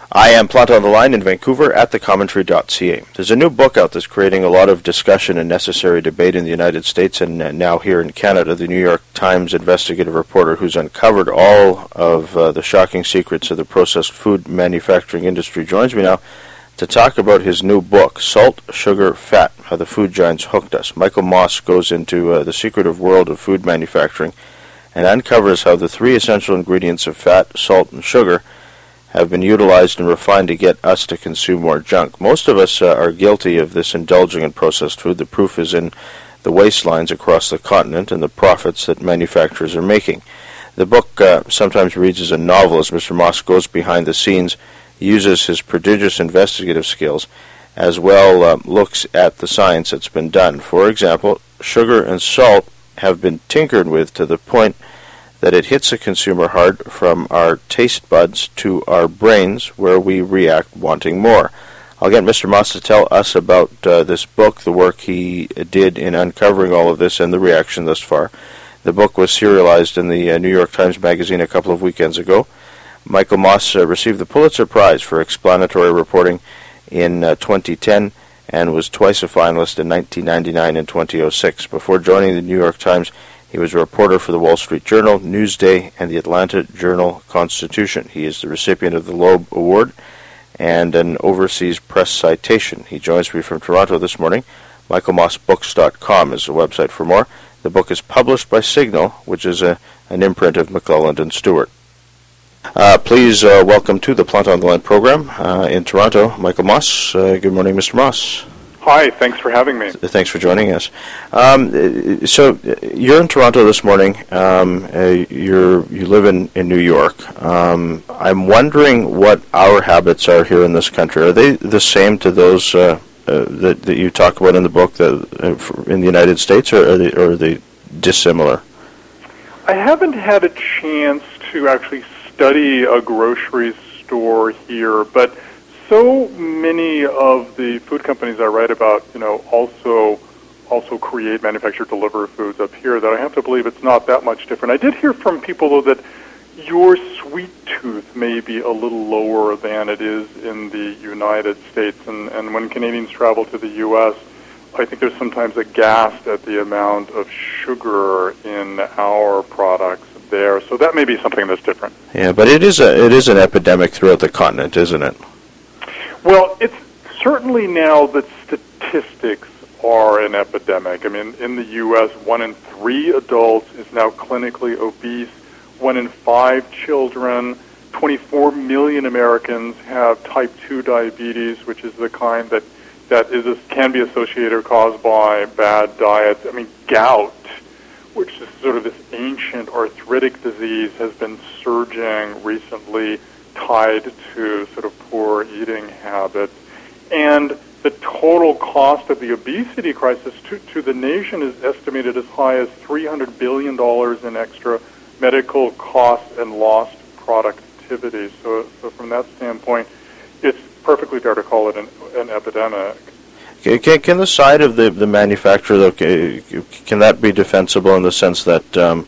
I am Plant on the Line in Vancouver at thecommentary.ca. There's a new book out that's creating a lot of discussion and necessary debate in the United States and now here in Canada. The New York Times investigative reporter who's uncovered all of the shocking secrets of the processed food manufacturing industry joins me now to talk about his new book, Salt, Sugar, Fat, How the Food Giants Hooked Us. Michael Moss goes into the secretive world of food manufacturing and uncovers how the three essential ingredients of fat, salt, and sugar have been utilized and refined to get us to consume more junk. Most of us are guilty of this indulging in processed food. The proof is in the waistlines across the continent and the profits that manufacturers are making. The book sometimes reads as a novel as Mr. Moss goes behind the scenes, uses his prodigious investigative skills, as well looks at the science that's been done. For example, sugar and salt have been tinkered with to the point that it hits the consumer hard from our taste buds to our brains, where we react wanting more. I'll get Mr. Moss to tell us about this book, the work he did in uncovering all of this, and the reaction thus far. The book was serialized in the New York Times Magazine a couple of weekends ago. Michael Moss received the Pulitzer Prize for explanatory reporting in 2010 and was twice a finalist in 1999 and 2006. Before joining the New York Times, he was a reporter for the Wall Street Journal, Newsday, and the Atlanta Journal-Constitution. He is the recipient of the Loeb Award and an overseas press citation. He joins me from Toronto this morning. MichaelMossBooks.com is the website for more. The book is published by Signal, which is an imprint of McClelland and Stewart. Please welcome to the Plant on the Line program in Toronto, Michael Moss. Good morning, Mr. Moss. Hi, thanks for having me. Thanks for joining us. So you're in Toronto this morning. You live in New York. I'm wondering what our habits are here in this country. Are they the same to those that you talk about in the book in the United States, or are they dissimilar? I haven't had a chance to actually study a grocery store here, but so many of the food companies I write about, also create, manufacture, deliver foods up here that I have to believe it's not that much different. I did hear from people, though, that your sweet tooth may be a little lower than it is in the United States. And when Canadians travel to the U.S., I think they're sometimes aghast at the amount of sugar in our products there. So that may be something that's different. Yeah, but it is an epidemic throughout the continent, isn't it? Well, it's certainly now that statistics are an epidemic. I mean, in the U.S., 1 in 3 adults is now clinically obese. 1 in 5 children, 24 million Americans have type 2 diabetes, which is the kind that can be associated or caused by bad diets. I mean, gout, which is sort of this ancient arthritic disease, has been surging recently, tied to sort of poor eating habits. And the total cost of the obesity crisis to the nation is estimated as high as $300 billion in extra medical costs and lost productivity. So from that standpoint, it's perfectly fair to call it an epidemic. Can the side of the manufacturer, though, can that be defensible in the sense that,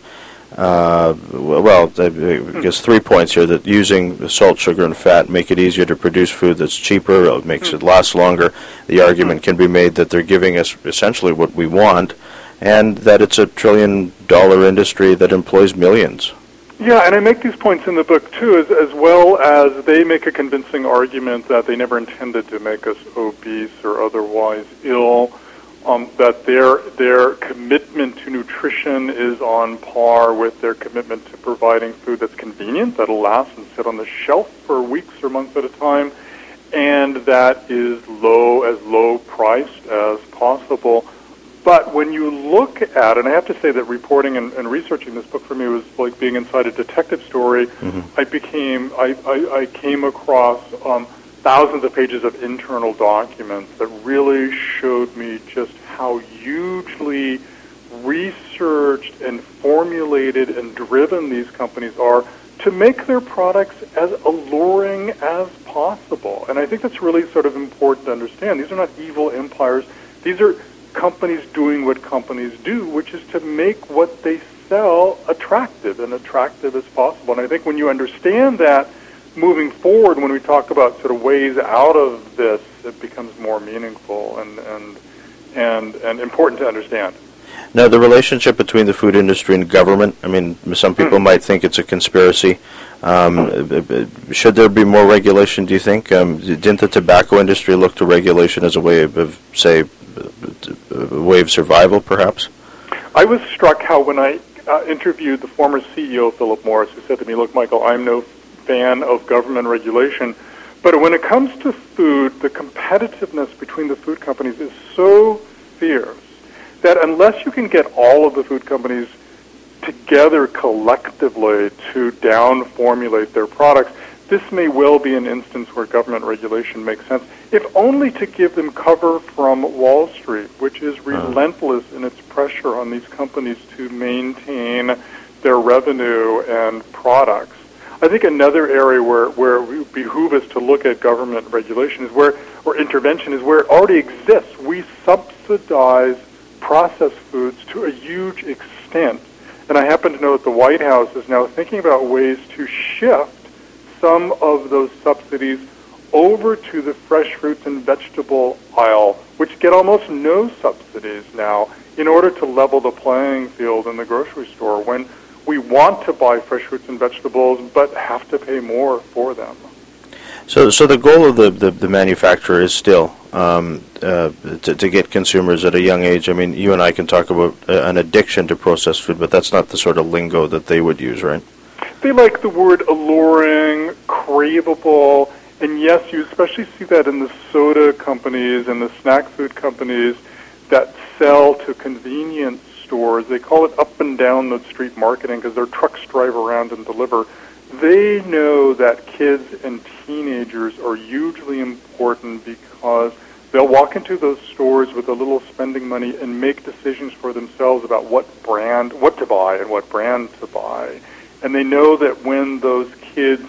I guess 3 points here, that using salt, sugar, and fat make it easier to produce food that's cheaper, it makes it last longer. The argument can be made that they're giving us essentially what we want, and that it's a $1 trillion industry that employs millions. Yeah, and I make these points in the book, too, as well as they make a convincing argument that they never intended to make us obese or otherwise ill, that their commitment to nutrition is on par with their commitment to providing food that's convenient, that'll last and sit on the shelf for weeks or months at a time, and that is low priced as possible. But when you look at, and I have to say that reporting and researching this book for me was like being inside a detective story. Mm-hmm. I came across thousands of pages of internal documents that really showed me just how hugely researched and formulated and driven these companies are to make their products as alluring as possible. And I think that's really sort of important to understand. These are not evil empires. These are companies doing what companies do, which is to make what they sell attractive as possible. And I think when you understand that, moving forward, when we talk about sort of ways out of this, it becomes more meaningful and important to understand. Now, the relationship between the food industry and government, I mean, some people might think it's a conspiracy. Should there be more regulation, do you think? Didn't the tobacco industry look to regulation as a way of, say, a way of survival, perhaps? I was struck how when I interviewed the former CEO, Philip Morris, who said to me, look, Michael, I'm no fan of government regulation, but when it comes to food, the competitiveness between the food companies is so fierce that unless you can get all of the food companies together collectively to down-formulate their products, this may well be an instance where government regulation makes sense, if only to give them cover from Wall Street, which is relentless in its pressure on these companies to maintain their revenue and products. I think another area where it would behoove us to look at government regulation is or intervention is where it already exists. We subsidize processed foods to a huge extent. And I happen to know that the White House is now thinking about ways to shift some of those subsidies over to the fresh fruits and vegetable aisle, which get almost no subsidies now, in order to level the playing field in the grocery store when we want to buy fresh fruits and vegetables but have to pay more for them. So the goal of the manufacturer is still to get consumers at a young age. I mean, you and I can talk about an addiction to processed food, but that's not the sort of lingo that they would use, right? They like the word alluring, craveable, and yes, you especially see that in the soda companies and the snack food companies that sell to convenience stores. They call it up and down the street marketing because their trucks drive around and deliver. They know that kids and teenagers are hugely important because they'll walk into those stores with a little spending money and make decisions for themselves about what to buy and what brand to buy. And they know that when those kids,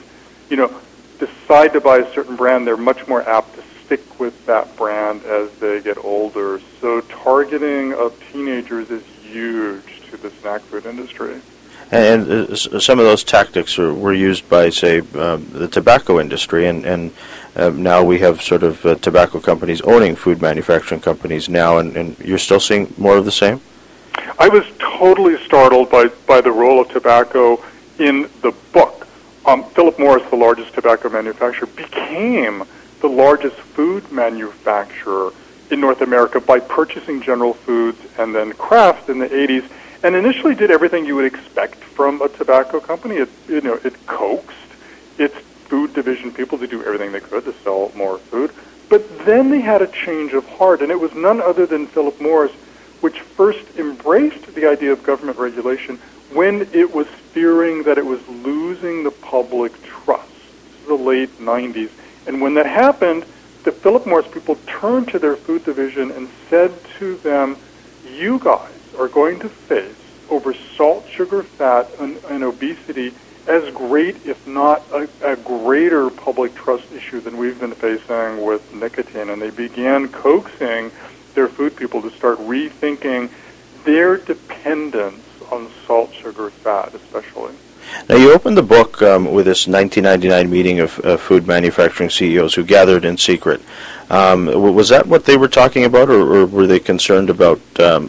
decide to buy a certain brand, they're much more apt to stick with that brand as they get older. So targeting of teenagers is huge to the snack food industry. And some of those tactics were used by, say, the tobacco industry, and now we have sort of tobacco companies owning food manufacturing companies now, and you're still seeing more of the same? I was totally startled by the role of tobacco in the book. Philip Morris, the largest tobacco manufacturer, became the largest food manufacturer in North America by purchasing General Foods and then Kraft in the 80s. And initially did everything you would expect from a tobacco company. It coaxed its food division people to do everything they could to sell more food. But then they had a change of heart, and it was none other than Philip Morris which first embraced the idea of government regulation when it was fearing that it was losing the public trust. This is the late 90s. And when that happened, the Philip Morris people turned to their food division and said to them, you guys are going to face over salt, sugar, fat, and obesity as great, if not a greater public trust issue than we've been facing with nicotine. And they began coaxing their food people to start rethinking their dependence on salt, sugar, fat, especially. Now, you opened the book with this 1999 meeting of food manufacturing CEOs who gathered in secret. Was that what they were talking about, or were they concerned about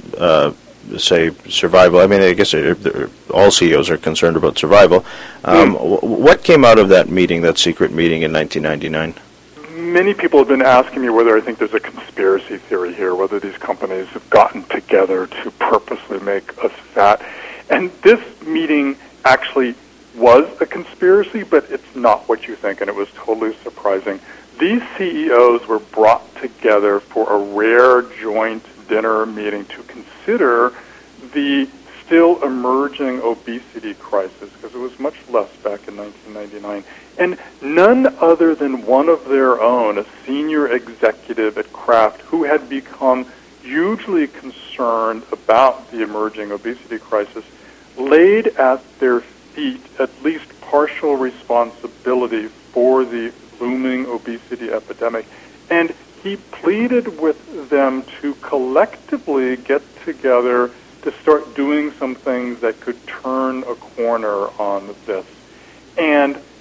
say, survival? I mean, I guess all CEOs are concerned about survival. What came out of that meeting, that secret meeting in 1999? Many people have been asking me whether I think there's a conspiracy theory here, whether these companies have gotten together to purposely make us fat. And this meeting actually was a conspiracy, but it's not what you think, and it was totally surprising. These CEOs were brought together for a rare joint dinner meeting to consider the still emerging obesity crisis, because it was much less back in 1999. And none other than one of their own, a senior executive at Kraft, who had become hugely concerned about the emerging obesity crisis, laid at their feet at least partial responsibility for the looming obesity epidemic. And he pleaded with them to collectively get together to start doing some things that could turn a corner on this. And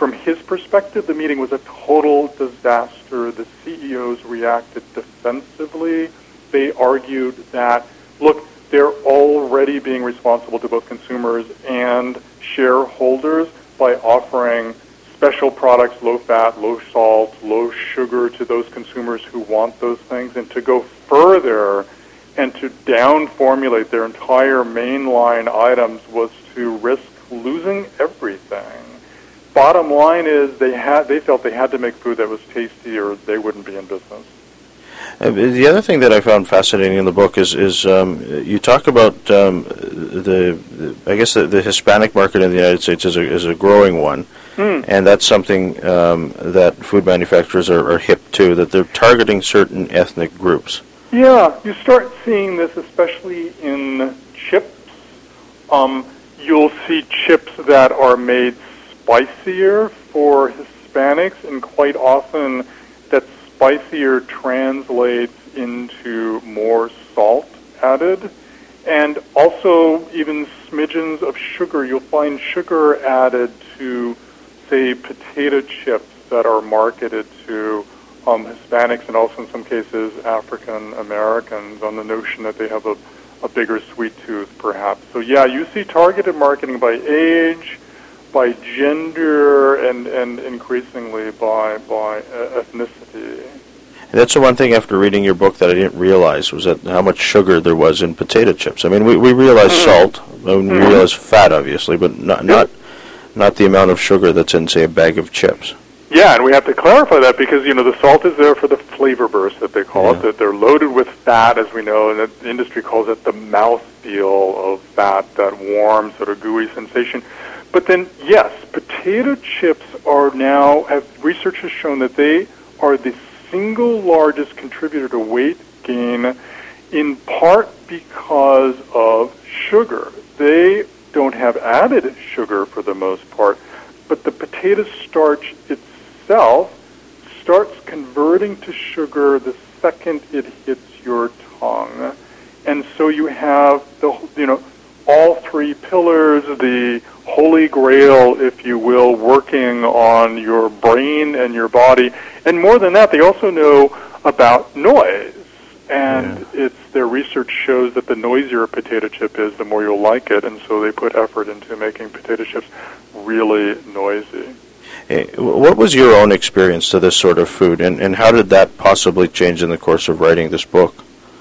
from his perspective, the meeting was a total disaster. The CEOs reacted defensively. They argued that, look, they're already being responsible to both consumers and shareholders by offering special products, low fat, low salt, low sugar to those consumers who want those things, and to go further and to down formulate their entire mainline items was to risk losing everything. Bottom line is they felt they had to make food that was tasty or they wouldn't be in business. The other thing that I found fascinating in the book is you talk about the Hispanic market in the United States is a growing one, and that's something that food manufacturers are hip to, that they're targeting certain ethnic groups. Yeah, you start seeing this especially in chips. You'll see chips that are made spicier for Hispanics, and quite often that spicier translates into more salt added, and also even smidgens of sugar. You'll find sugar added to, say, potato chips that are marketed to Hispanics and also in some cases African Americans, on the notion that they have a bigger sweet tooth, perhaps. So yeah, you see targeted marketing by age, by gender, and increasingly by ethnicity. That's the one thing after reading your book that I didn't realize, was that how much sugar there was in potato chips. I mean, we realize salt, we realize fat, obviously, but not the amount of sugar that's in, say, a bag of chips. Yeah, and we have to clarify that because, the salt is there for the flavor burst that they call it, that they're loaded with fat, as we know, and the industry calls it the mouthfeel of fat, that warm, sort of gooey sensation. But then, yes, potato chips research has shown that they are the single largest contributor to weight gain, in part because of sugar. They don't have added sugar for the most part, but the potato starch itself starts converting to sugar the second it hits your tongue. And so you have all three pillars, the holy grail, if you will, working on your brain and your body. And more than that, they also know about noise. And their research shows that the noisier a potato chip is, the more you'll like it. And so they put effort into making potato chips really noisy. What was your own experience to this sort of food, and how did that possibly change in the course of writing this book?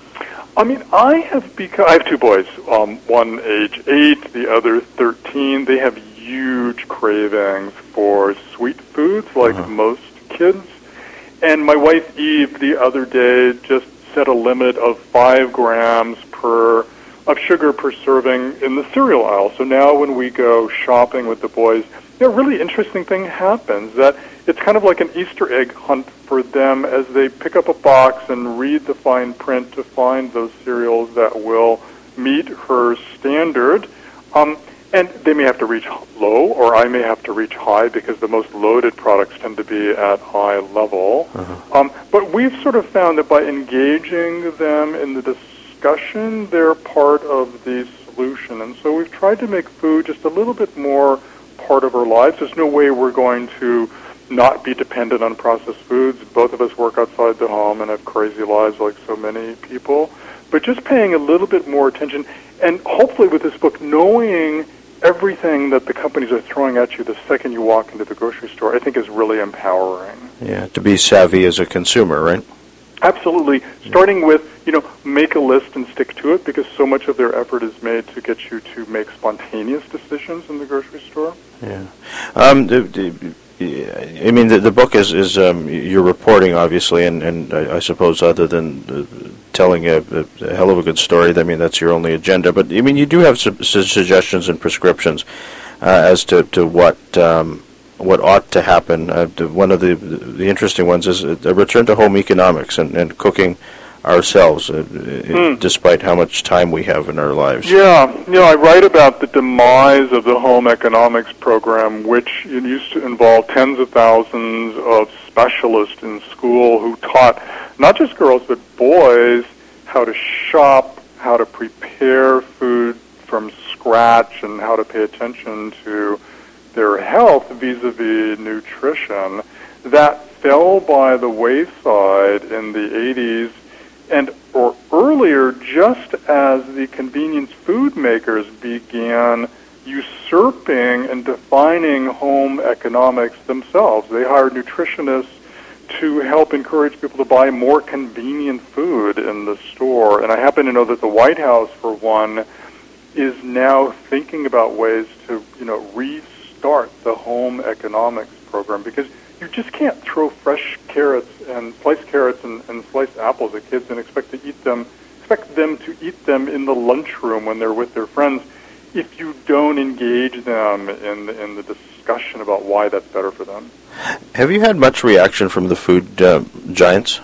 I mean, I have two boys, one age 8, the other 13. They have huge cravings for sweet foods, like most kids. And my wife, Eve, the other day just set a limit of 5 grams of sugar per serving in the cereal aisle. So now when we go shopping with the boys, a really interesting thing happens, that it's kind of like an Easter egg hunt for them as they pick up a box and read the fine print to find those cereals that will meet her standard. And they may have to reach low, or I may have to reach high, because the most loaded products tend to be at high level. But we've sort of found that by engaging them in the discussion, they're part of the solution. And so we've tried to make food just a little bit more part of our lives. There's no way we're going to not be dependent on processed foods. Both of us work outside the home and have crazy lives like so many people. But just paying a little bit more attention, and hopefully with this book, knowing everything that the companies are throwing at you the second you walk into the grocery store, I think is really empowering. Yeah, to be savvy as a consumer, right? Absolutely. Starting with, make a list and stick to it, because so much of their effort is made to get you to make spontaneous decisions in the grocery store. Yeah. I mean, the book is you're reporting, obviously, and I suppose other than telling a hell of a good story, I mean, that's your only agenda. But, I mean, you do have some suggestions and prescriptions as to what ought to happen. One of the interesting ones is a return to home economics and cooking ourselves, despite how much time we have in our lives. Yeah, I write about the demise of the home economics program, which used to involve tens of thousands of specialists in school who taught not just girls but boys how to shop, how to prepare food from scratch, and how to pay attention to their health vis-a-vis nutrition, that fell by the wayside in the 80s and or earlier, just as the convenience food makers began usurping and defining home economics themselves. They hired nutritionists to help encourage people to buy more convenient food in the store. And I happen to know that the White House, for one, is now thinking about ways to, restart the home economics program, because you just can't throw fresh carrots and sliced apples at kids and expect them to eat them in the lunchroom when they're with their friends if you don't engage them in the discussion about why that's better for them. Have you had much reaction from the food giants?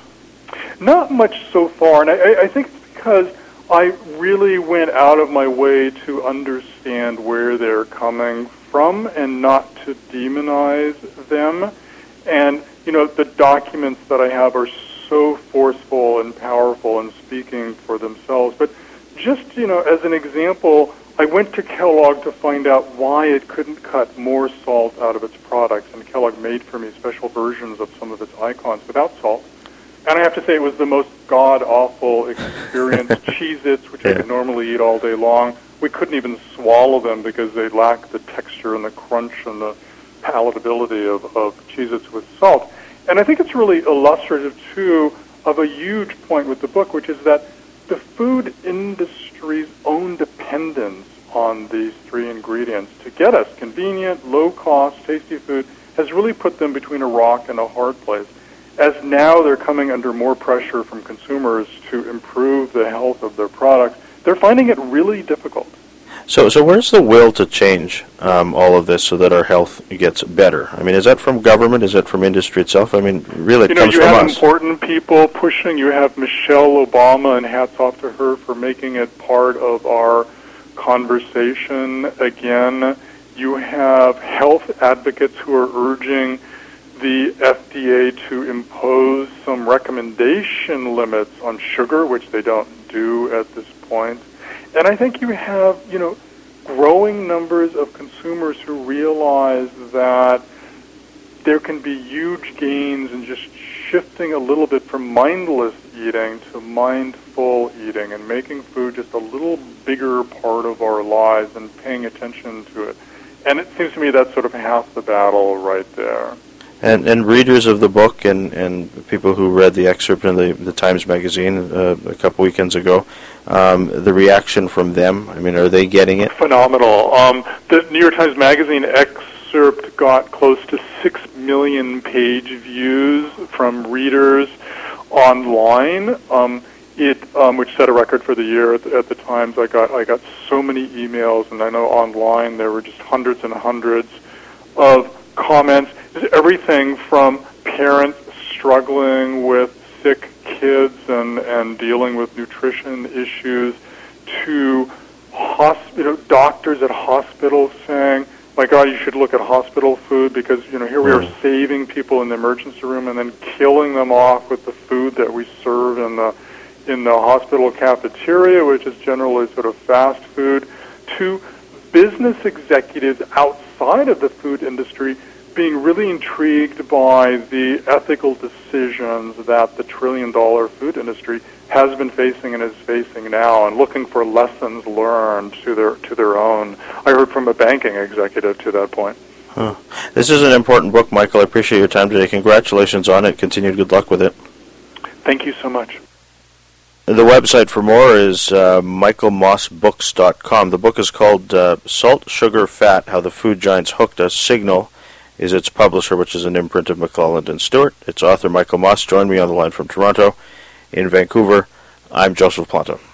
Not much so far, and I think it's because I really went out of my way to understand where they're coming from and not to demonize them. And, the documents that I have are so forceful and powerful and speaking for themselves. But just, as an example, I went to Kellogg to find out why it couldn't cut more salt out of its products, and Kellogg made for me special versions of some of its icons without salt. And I have to say it was the most god-awful experience. Cheez-Its, which I could normally eat all day long, we couldn't even swallow them because they lacked the texture and the crunch and the palatability of Cheez-Its with salt. And I think it's really illustrative, too, of a huge point with the book, which is that the food industry's own dependence on these three ingredients to get us convenient, low-cost, tasty food has really put them between a rock and a hard place. As now they're coming under more pressure from consumers to improve the health of their products, they're finding it really difficult. So where's the will to change all of this so that our health gets better? I mean, is that from government? Is that from industry itself? I mean, really, it comes from us. You have important people pushing. You have Michelle Obama, and hats off to her for making it part of our conversation again. You have health advocates who are urging the FDA to impose some recommendation limits on sugar, which they don't do at this point. And I think you have, growing numbers of consumers who realize that there can be huge gains in just shifting a little bit from mindless eating to mindful eating and making food just a little bigger part of our lives and paying attention to it. And it seems to me that's sort of half the battle right there. And readers of the book and people who read the excerpt in the Times Magazine a couple weekends ago, the reaction from them, I mean, are they getting it? Phenomenal. The New York Times Magazine excerpt got close to 6 million page views from readers online, which set a record for the year at the Times. I got so many emails, and I know online there were just hundreds and hundreds of comments. Everything from parents struggling with sick kids and dealing with nutrition issues to doctors at hospitals saying, my God, you should look at hospital food because, here we are saving people in the emergency room and then killing them off with the food that we serve in the hospital cafeteria, which is generally sort of fast food, to business executives outside of the food industry being really intrigued by the ethical decisions that the trillion-dollar food industry has been facing and is facing now, and looking for lessons learned to their own. I heard from a banking executive to that point. This is an important book, Michael. I appreciate your time today. Congratulations on it. Continued good luck with it. Thank you so much. The website for more is michaelmossbooks.com. The book is called Salt, Sugar, Fat, How the Food Giants Hooked Us. Signal is its publisher, which is an imprint of McClelland and Stewart. Its author, Michael Moss, joined me on the line from Toronto. In Vancouver, I'm Joseph Planta.